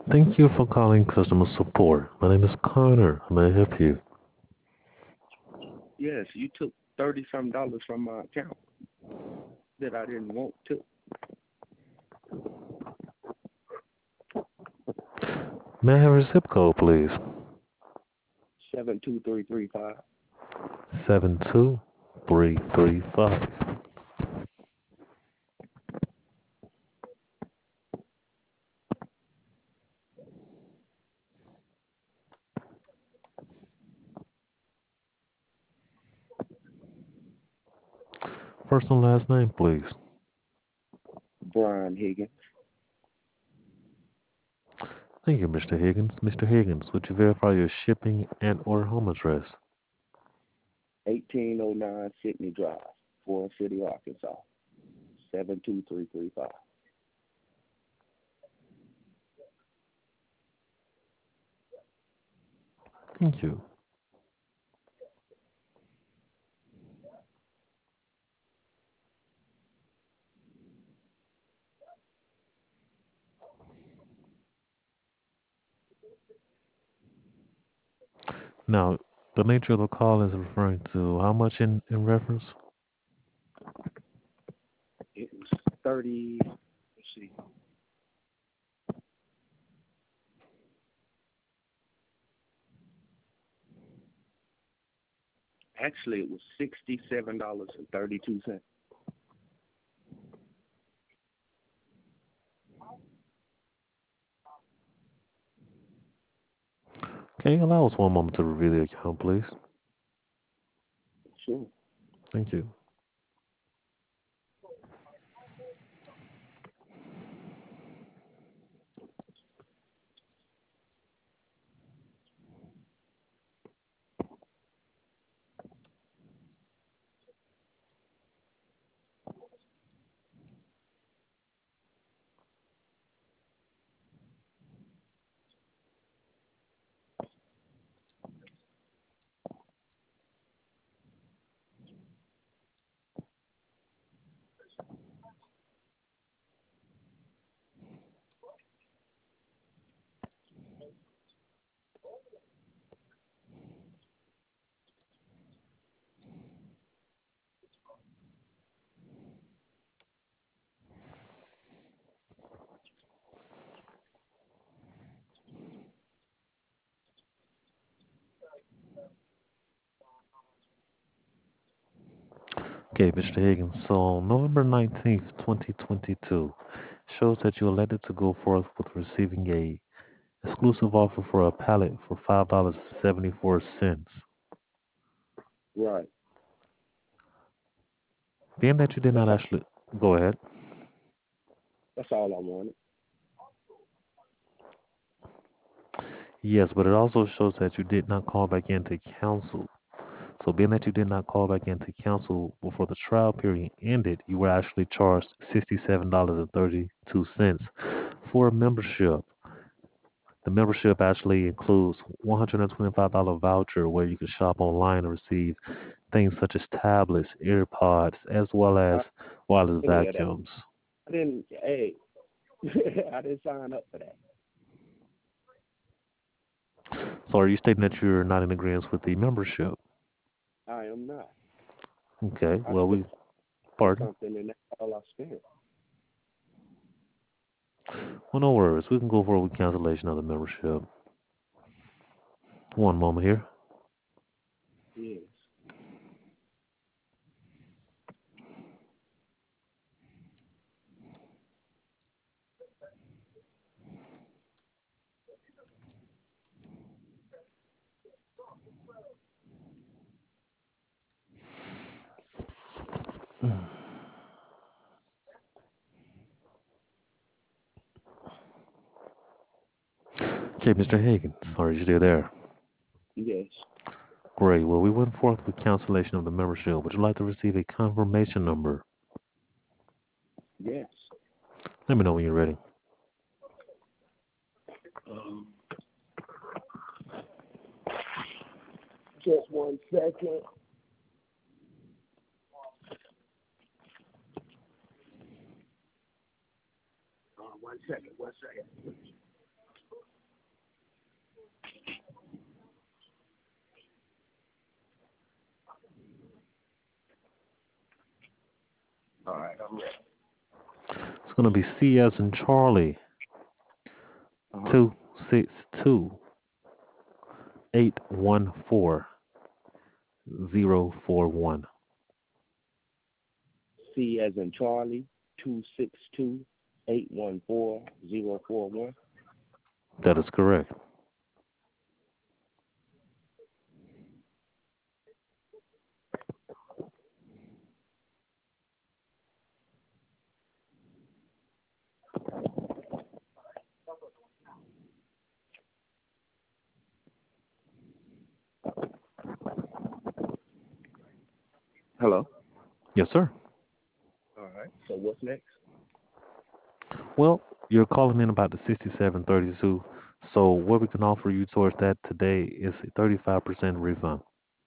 Thank you for calling customer support. My name is Connor. How may I help you? Yes, you took 30 some dollars from my account that I didn't want to. May I have your zip code, please? 72335. 72335. First and last name, please. Brian Higgins. Thank you, Mr. Higgins. Mr. Higgins, would you verify your shipping and or home address? 1809 Sydney Drive, Forest City, Arkansas. 72335. Thank you. Now, the nature of the call is referring to how much in reference? It was 30, let's see. Actually, it was $67.32. Okay, allow us one moment to review the account, please. Sure. Thank you. Okay, Mr. Higgins. So, November 19th, 2022 shows that you elected to go forth with receiving a exclusive offer for a pallet for $5.74. Right. Being that you did not That's all, actually go ahead. that's all I wanted. Yes, but it also shows that you did not call back in to cancel. So, being that you did not call back in to cancel before the trial period ended, you were actually charged $67.32 for a membership. The membership actually includes $125 voucher where you can shop online and receive things such as tablets, AirPods, as well I as wireless any of that. vacuums. I didn't, hey, I didn't sign up for that. So, are you stating that you're not in agreement with the membership? I am not. Okay, I well, spent we, pardon? something and that's all I spent. Well, no worries. We can go forward with cancellation of the membership. One moment here. Yes. Okay, Mr. Higgins, are you still there? Yes. Great. Well, we went forth with cancellation of the membership. Would you like to receive a confirmation number? Yes. Let me know when you're ready. Um, just 1 second. 1 second. 1 second. All right, I'm ready. It's going to be C as in Charlie, Uh-huh. 262-814-041. C as in Charlie, 262-814-041. That is correct. Hello. Yes, sir. All right. So what's next? Well, you're calling in about the 6732. So what we can offer you towards that today is a 35% refund.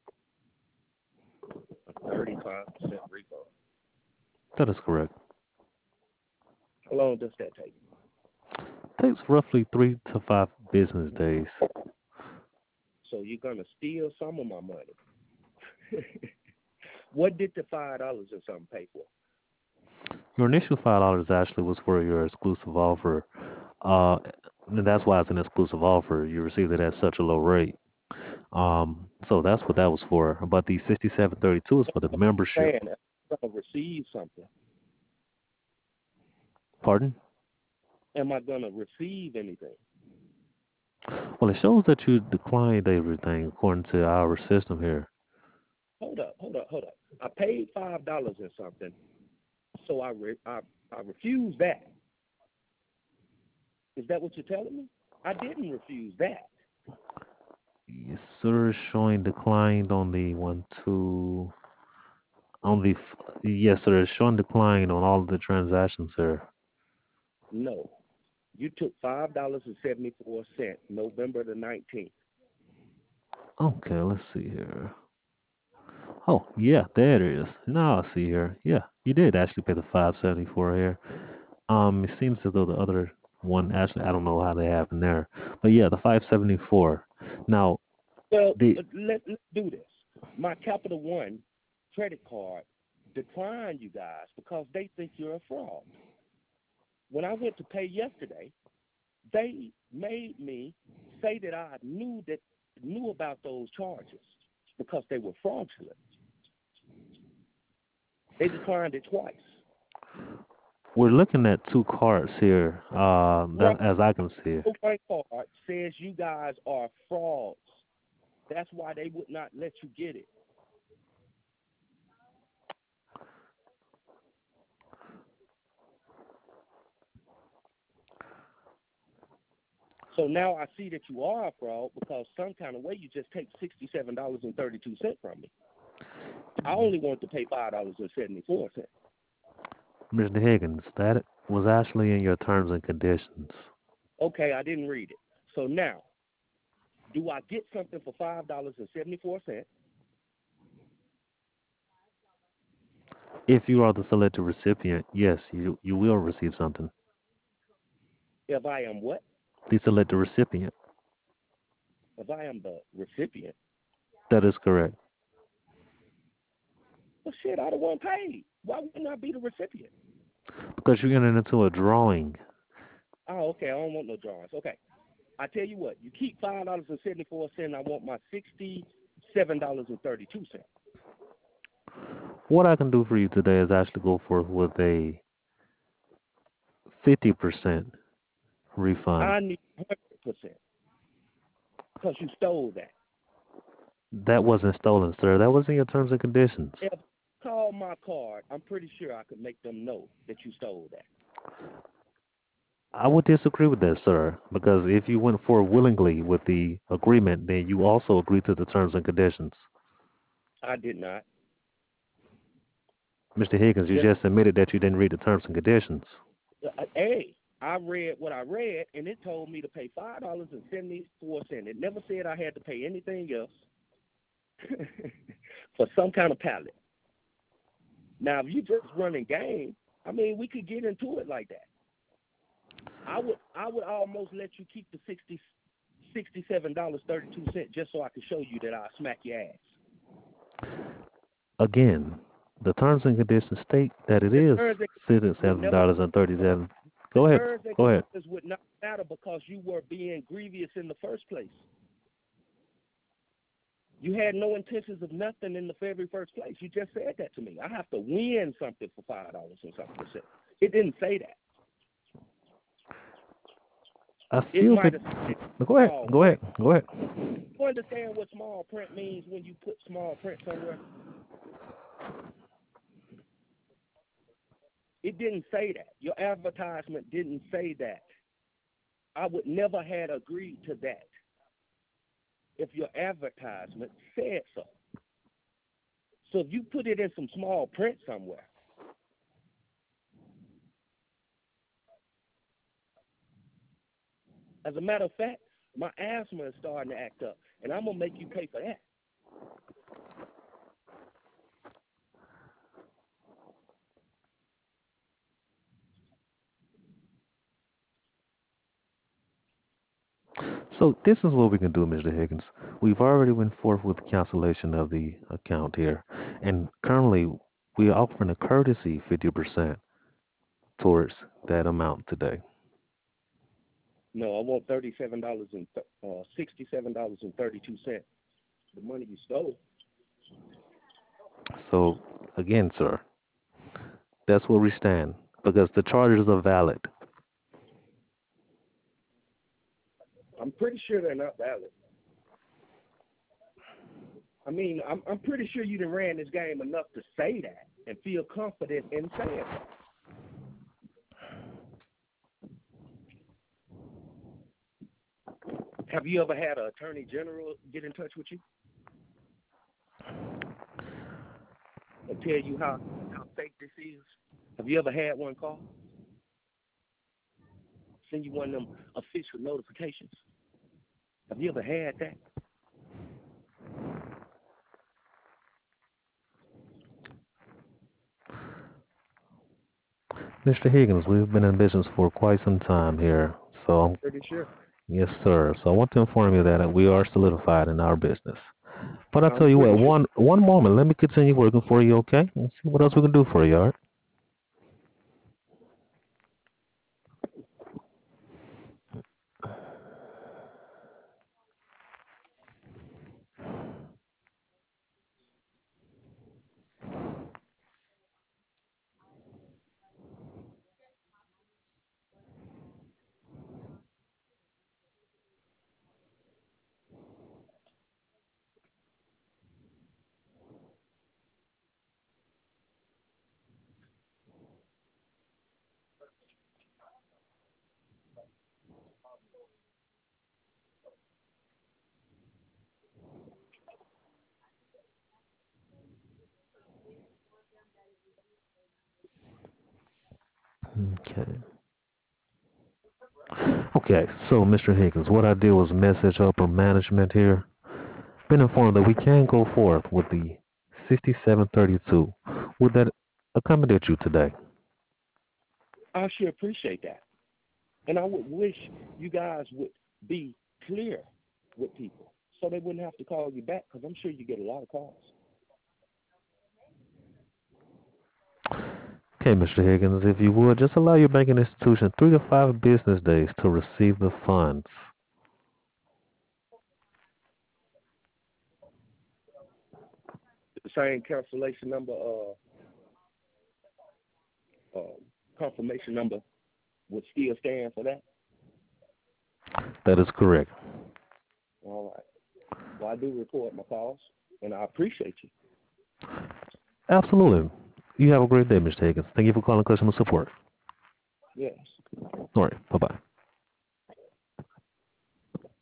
A 35% refund. That is correct. How long does that take? Takes roughly 3 to 5 business days. So you're gonna steal some of my money. What did the $5 or something pay for? Your initial $5 actually was for your exclusive offer. Uh, and that's why it's an exclusive offer. You received it at such a low rate. So that's what that was for. But the 6732 is for the membership. Man, I'm gonna receive something. Pardon? Am I gonna receive anything? Well, it shows that you declined everything according to our system here. Hold up. I paid $5 or something, so I refused that. Is that what you're telling me? I didn't refuse that. Yes, sir. Showing declined on the one, two, on the, yes, sir. It's showing declined on all of the transactions, sir. No. You took $5.74, November the 19th. Okay, let's see here. Oh, yeah, there it is. Now I see here. Yeah, you did actually pay the 574 here. It seems as though the other one actually, I don't know how they happened there, but yeah, the 574. Now Well, the let's do this. My Capital One credit card declined you guys because they think you're a fraud. When I went to pay yesterday, they made me say that I knew about those charges because they were fraudulent. They declined it twice. we're looking at two cards here. Right. That as I can see it. My card says you guys are frauds. That's why they would not let you get it. So now I see that you are a fraud because some kind of way you just take $67.32 from me. I only want to pay $5.74. Mr. Higgins, that was actually in your terms and conditions. Okay, I didn't read it. So now, do I get something for $5.74? If you are the selected recipient, yes, you will receive something. If I am what? The selected recipient. If I am the recipient? That is correct. Well, shit, I don't want paid. Why wouldn't I be the recipient? Because you're getting into a drawing. Oh, okay, I don't want no drawings. Okay, I tell you what, you keep $5.74. I want my $67.32. What I can do for you today is actually go for with a 50% refund. I need 100% because you stole that. That wasn't stolen, sir. That was in your terms and conditions. If you call my card, I'm pretty sure I could make them know that you stole that. I would disagree with that, sir, because if you went forward willingly with the agreement, then you also agreed to the terms and conditions. I did not. Mr. Higgins, you Just just admitted that you didn't read the terms and conditions. hey, I read what I read, and it told me to pay $5.74. It never said I had to pay anything else for some kind of pallet. Now, if you just running game, I mean, we could get into it like that. I would almost let you keep the $67.32 just so I could show you that I smack your ass. Again, The terms and conditions state that it The is terms and would never $67.37. the Go ahead. terms and Go ahead. conditions would not matter because you were being grievous in the first place. You had no intentions of nothing in the very first place. You just said that to me. I have to win something for $5 and something. It didn't say that. I It feel might that. have. Go ahead. Go ahead. Go ahead. You understand what small print means when you put small print somewhere? It didn't say that. Your advertisement didn't say that. I would never had agreed to that if your advertisement said so. So if you put it in some small print somewhere, as a matter of fact, my asthma is starting to act up, and I'm going to make you pay for that. So this is what we can do, Mr. Higgins. We've already went forth with the cancellation of the account here, and currently we are offering a courtesy 50% towards that amount today. No, I want $67.32. The money you stole. So again, sir, that's where we stand because the charges are valid. I'm pretty sure they're not valid. I mean, I'm pretty sure you done ran this game enough to say that and feel confident in saying that. Have you ever had an attorney general get in touch with you and tell you how fake this is? Have you ever had one call? Send you one of them official notifications? Have you ever had that? Mr. Higgins, we've been in business for quite some time here, so Pretty sure. yes, sir. So I want to inform you that we are solidified in our business. But I'll I'm tell you what, pretty sure. one moment, let me continue working for you, okay? And see what else we can do for you, all right? Okay. Okay, so Mr. Higgins, what I did was message upper management here. Been informed that we can go forth with the 6732. Would that accommodate you today? I sure appreciate that. And I would wish you guys would be clear with people so they wouldn't have to call you back because I'm sure you get a lot of calls. Okay, Mr. Higgins, if you would, just allow your banking institution 3 to 5 business days to receive the funds. The same cancellation number, confirmation number would still stand for that? That is correct. All right. Well, I do report my calls, and I appreciate you. Absolutely. You have a great day, Mr. Higgins. Thank you for calling customer support. Yes. All right. Bye-bye.